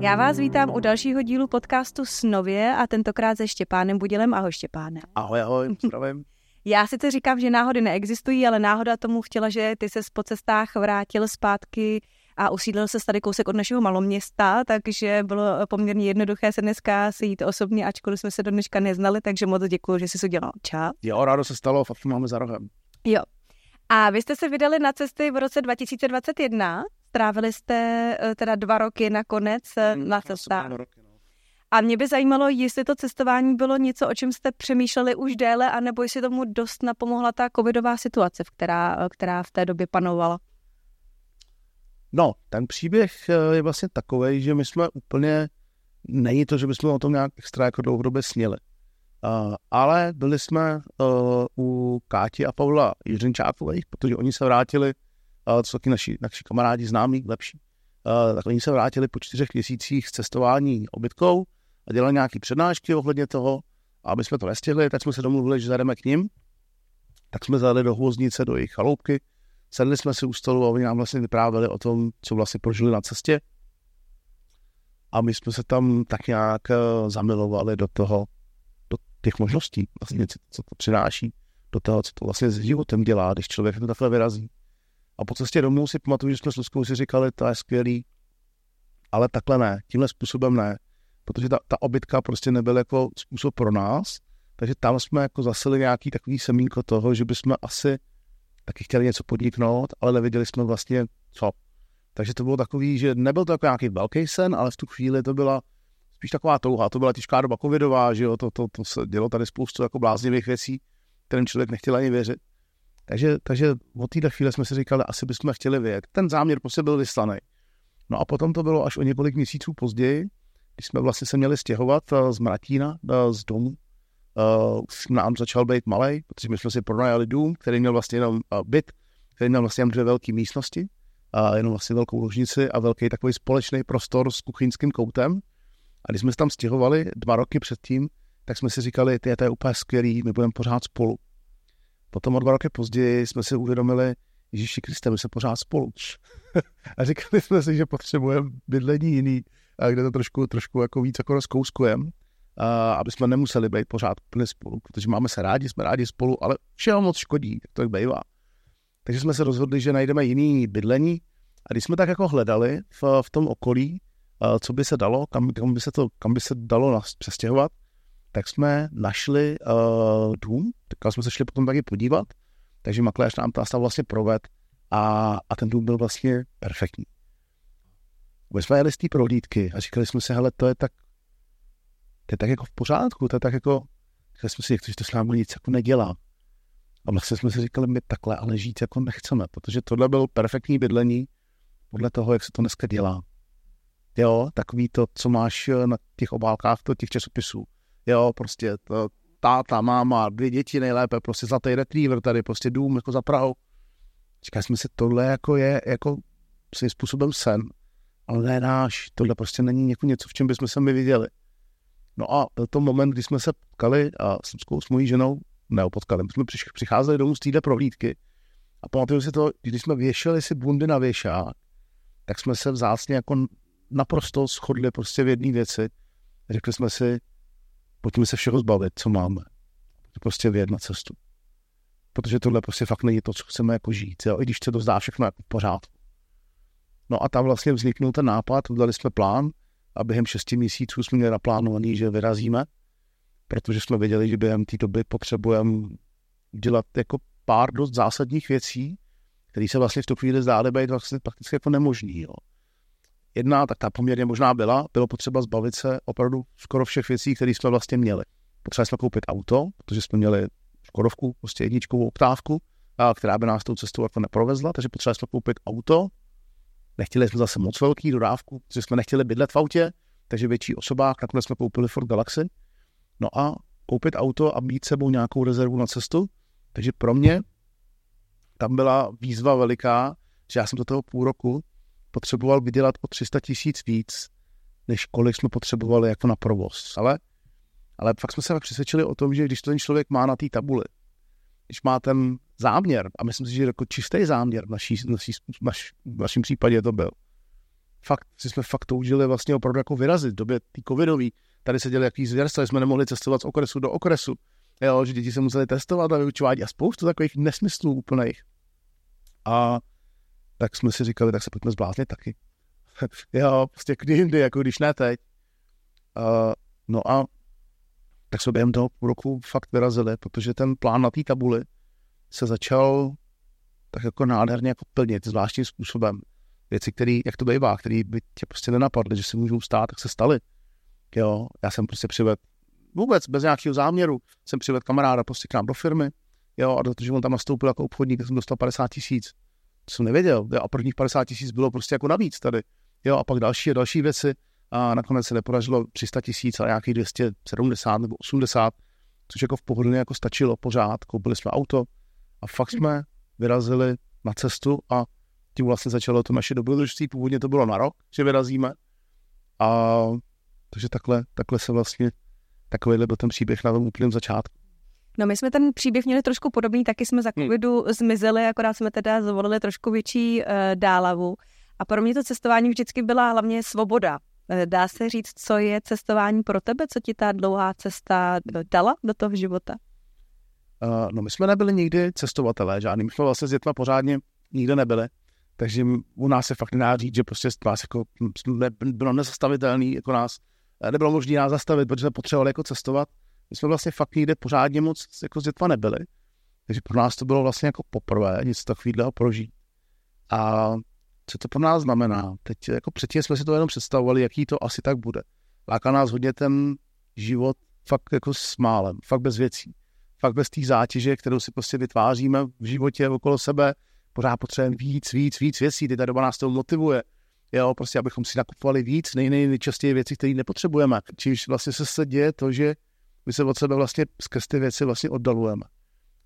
Já vás vítám u dalšího dílu podcastu Snově a tentokrát se Štěpánem Budilem. Ahoj Štěpáne. Ahoj, zdravím. Já sice říkám, že náhody neexistují, ale náhoda tomu chtěla, že ty ses po cestách vrátil zpátky a usídlil se tady kousek od našeho maloměsta, takže bylo poměrně jednoduché se dneska sejít osobně, ačkoliv jsme se do dneška neznali, takže moc děkuji, že jsi udělal čas. Jo, rádo se stalo, fakt máme za rohem. Jo. A vy jste se vydali na cesty v roce 2021, strávili jste teda 2 roky nakonec na cestách. A mě by zajímalo, jestli to cestování bylo něco, o čem jste přemýšleli už déle, anebo jestli tomu dost napomohla ta covidová situace, která v té době panovala. No, ten příběh je vlastně takovej, že my jsme úplně, není to, že bychom o tom nějak extra jako dlouhodobě snili. Ale byli jsme u Káti a Pavla Jiřinčákových, protože oni se vrátili, to jsou taky naši kamarádi známí, lepší, tak oni se vrátili po 4 měsících z cestování obytkou a dělali nějaké přednášky ohledně toho, a aby jsme to nestihli, tak jsme se domluvili, že zajdeme k nim, tak jsme zajeli do Hvoznice, do jejich chaloupky, sedli jsme si u stolu a oni nám vlastně vyprávěli o tom, co vlastně prožili na cestě a my jsme se tam tak nějak zamilovali do těch možností, vlastně, co to přináší, do toho, co to vlastně s životem dělá, když člověk to takhle vyrazí. A po cestě domů si pamatuju, že jsme s Luzkou si říkali, to je skvělý, ale takhle ne, tímhle způsobem ne, protože ta obytka prostě nebyl jako způsob pro nás, takže tam jsme jako zasili nějaký takový semínko toho, že bychom asi taky chtěli něco podniknout, ale nevěděli jsme vlastně co. Takže to bylo takový, že nebyl to jako nějaký velký sen, ale v tu chvíli to byla spíš taková touha, to byla těžká doba covidová, že jo, to se dělo tady spoustu jako bláznivých věcí, kterým člověk nechtěl ani věřit. Takže od této chvíle jsme si říkali, asi bychom chtěli vyjet. Ten záměr prostě byl vyslaný. No a potom to bylo až o několik měsíců později, když jsme vlastně se měli stěhovat z Mratína, z domu. Už nám začal být malej, protože my jsme si pronajali dům, který měl vlastně jenom byt, který měl vlastně 2 velké místnosti, jenom vlastně velkou ložnici a velký takový společný prostor s kuchyňským koutem. A když jsme se tam stěhovali 2 roky předtím, tak jsme si říkali, to je úplně skvělý, my budeme pořád spolu. Potom o 2 roky později jsme si uvědomili, Ježíši Kriste, my jsme pořád spolu. A říkali jsme si, že potřebujeme bydlení jiný, kde to trošku jako víc jako rozkouskujeme, aby jsme nemuseli být pořád úplně spolu, protože jsme rádi spolu, ale všeho moc škodí, tak to jak bývá. Takže jsme se rozhodli, že najdeme jiný bydlení a když jsme tak jako hledali v tom okolí, co by se dalo, kam by se dalo nás přestěhovat, tak jsme našli dům, tak jsme se šli potom taky podívat, takže makléř nám to vlastně proved a ten dům byl vlastně perfektní. My jsme jeli z té prohlídky a říkali jsme si, hele, to je tak jako v pořádku, to je tak jako, říkali jsme si, že to s námi nic jako nedělá. A vlastně jsme si říkali, my takhle ale žít jako nechceme, protože tohle bylo perfektní bydlení podle toho, jak se to dneska dělá. Jo, takový to, co máš na těch obálkách těch časopisů. Jo, prostě táta, máma, 2 děti nejlépe, prostě zlatý retriever tady, prostě dům jako za Prahou. Říkali jsme si, tohle jako je jako svým způsobem sen, ale ne náš, tohle prostě není něco, v čem bychom se my viděli. No a byl to moment, kdy jsme se potkali a s mojí ženou, neopotkali, my jsme přicházeli domů z téhle prohlídky a pamatuju si to, když jsme věšeli si bundy na věšák, tak jsme se vzácně jako naprosto shodli prostě v jedné věci. Řekli jsme si, pojďme se všeho zbavit, co máme. Prostě vyjet na cestu. Protože tohle prostě fakt není to, co chceme jako žít. Jo? I když se to zdá všechno jako v pořádku. No a tam vlastně vzniknul ten nápad, dali jsme plán a během 6 měsíců jsme měli naplánovaný, že vyrazíme, protože jsme věděli, že během té doby potřebujeme dělat jako pár dost zásadních věcí, které se vlastně v tu chvíli zdály být vlastně prakticky jako nemožný. Jo? Jedna, tak ta poměrně možná bylo potřeba zbavit se opravdu skoro všech věcí, které jsme vlastně měli. Potřebovali jsme koupit auto, protože jsme měli Škodovku, prostě jedničkovou oktávku, která by nás tou cestou jako neprovezla, takže potřebovali jsme koupit auto. Nechtěli jsme zase moc velký dodávku, protože jsme nechtěli bydlet v autě, takže větší osobák, nakonec jsme koupili Ford Galaxy. No a koupit auto a mít sebou nějakou rezervu na cestu, takže pro mě tam byla výzva veliká, že já jsem do toho půl roku potřeboval vydělat o 300 000 víc, než kolik jsme potřebovali jako na provoz. Ale fakt jsme se přesvědčili o tom, že když to ten člověk má na té tabuli, když má ten záměr, a myslím si, že jako čistý záměr v naším případě to byl, jsme fakt toužili vlastně opravdu jako vyrazit v době tý covidový. Tady se děli jaký zvěrstva, jsme nemohli cestovat z okresu do okresu. Jo, že děti se museli testovat a vyučovat a spoustu takových nesmyslů úplných. A tak jsme si říkali, tak se pojďme zbláznit taky. Jo, prostě kdy jindy, jako když ne teď. No a tak jsme během toho půl roku fakt vyrazili, protože ten plán na té tabuli se začal tak jako nádherně jako plnit zvláštním způsobem. Věci, které, jak to bývá, které by tě prostě nenapadly, že se můžou stát, tak se staly. Jo, já jsem prostě přivedl vůbec bez nějakého záměru, jsem přivedl kamaráda prostě k nám do firmy, jo, a protože on tam nastoupil jako obchodník, tak jsem dostal 50 000. To jsem nevěděl, jo, a prvních 50 000 bylo prostě jako navíc tady. Jo, a pak další věci a nakonec se nepodařilo 300 000, ale nějakých 270 nebo 80, což jako v pohodlně jako stačilo pořád, koupili jsme auto a fakt jsme vyrazili na cestu a tím vlastně začalo to naše dobrodružství. Původně to bylo na rok, že vyrazíme. A takže takhle se vlastně, takovýhle byl ten příběh na tom úplném začátku. No my jsme ten příběh měli trošku podobný, taky jsme za covidu zmizeli, akorát jsme teda zvolili trošku větší dálavu. A pro mě to cestování vždycky byla hlavně svoboda. Dá se říct, co je cestování pro tebe? Co ti ta dlouhá cesta dala do toho života? No my jsme nebyli nikdy cestovatelé žádný. My jsme vlastně s dětma pořádně nikde nebyli. Takže u nás se fakt nedá říct, že prostě nás jako bylo nezastavitelný, jako nás nebylo možné nás zastavit, protože jsme potřebovali jako cestovat. My jsme vlastně fakt nikde pořádně moc jako s dětma nebyli. Takže pro nás to bylo vlastně jako poprvé něco takového prožít. A co to pro nás znamená? Teď jako předtím jsme si to jenom představovali, jaký to asi tak bude. Láká nás hodně ten život fakt jako s málem, fakt bez věcí. Fakt bez té zátěže, kterou si prostě vytváříme v životě okolo sebe. Pořád potřebujeme víc věcí, ta doba nás to motivuje. Jo, prostě abychom si nakupovali víc, nejčastěji věci, které nepotřebujeme. Čímž vlastně se děje to, že my se od sebe vlastně skrz ty věci vlastně oddalujeme.